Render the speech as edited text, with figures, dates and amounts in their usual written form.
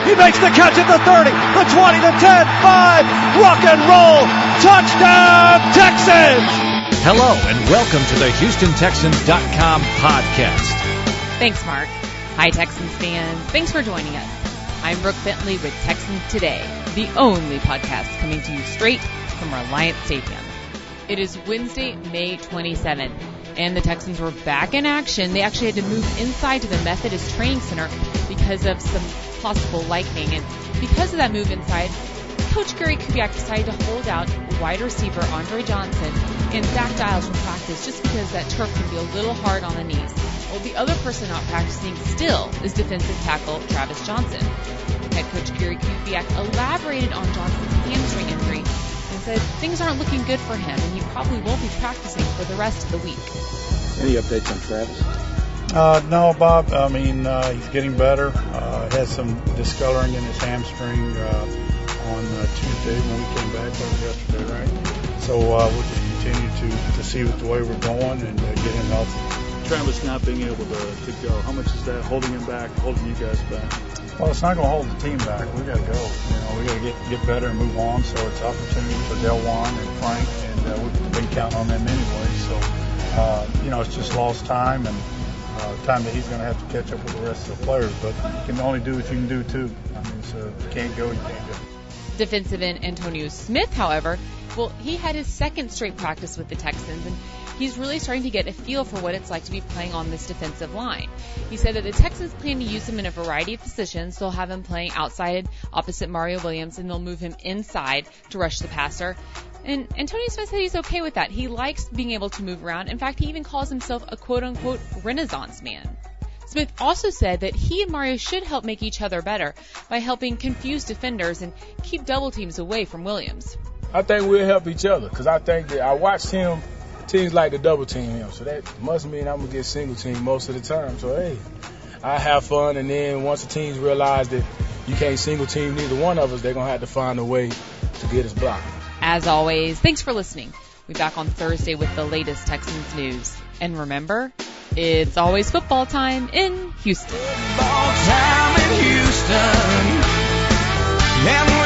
He makes the catch at the 30, the 20, the 10, 5. Rock and roll. Touchdown, Texans. Hello, and welcome to the HoustonTexans.com podcast. Thanks, Mark. Hi, Texans fans. Thanks for joining us. I'm Brooke Bentley with Texans Today, the only podcast coming to you straight from Reliant Stadium. It is Wednesday, May 27th, and the Texans were back in action. They actually had to move inside to the Methodist Training Center because of some possible lightning. And because of that move inside, Coach Gary Kubiak decided to hold out wide receiver Andre Johnson and Zach Giles from practice just because that turf can be a little hard on the knees. Well, the other person out practicing still is defensive tackle Travis Johnson. Head coach Gary Kubiak elaborated on Johnson's hamstring injury and said things aren't looking good for him and he probably won't be practicing for the rest of the week. Any updates on Travis? No, Bob. I mean, he's getting better. Has some discoloring in his hamstring on Tuesday when we came back. That was yesterday, right? So we'll just continue to see the way we're going and get him healthy. Travis not being able to go, how much is that holding him back, holding you guys back? Well, it's not going to hold the team back. We got to go. We got to get better and move on. So it's opportunity for Delwan and Frank, and we've been counting on them anyway. So it's just lost time and time that he's going to have to catch up with the rest of the players. But you can only do what you can do too. I mean, so if you can't go, you can't go. Defensive end Antonio Smith, however, he had his second straight practice with the Texans, and he's really starting to get a feel for what it's like to be playing on this defensive line. He said that the Texans plan to use him in a variety of positions. They'll have him playing outside opposite Mario Williams, and they'll move him inside to rush the passer. And Antonio Smith said he's okay with that. He likes being able to move around. In fact, he even calls himself a quote-unquote renaissance man. Smith also said that he and Mario should help make each other better by helping confuse defenders and keep double teams away from Williams. I think we'll help each other because I think that I watched him, teams like to double team him. So that must mean I'm going to get single team most of the time. So, hey, I have fun. And then once the teams realize that you can't single team neither one of us, they're going to have to find a way to get us blocked. As always, thanks for listening. We'll be back on Thursday with the latest Texans news. And remember, it's always football time in Houston. Football time in Houston. And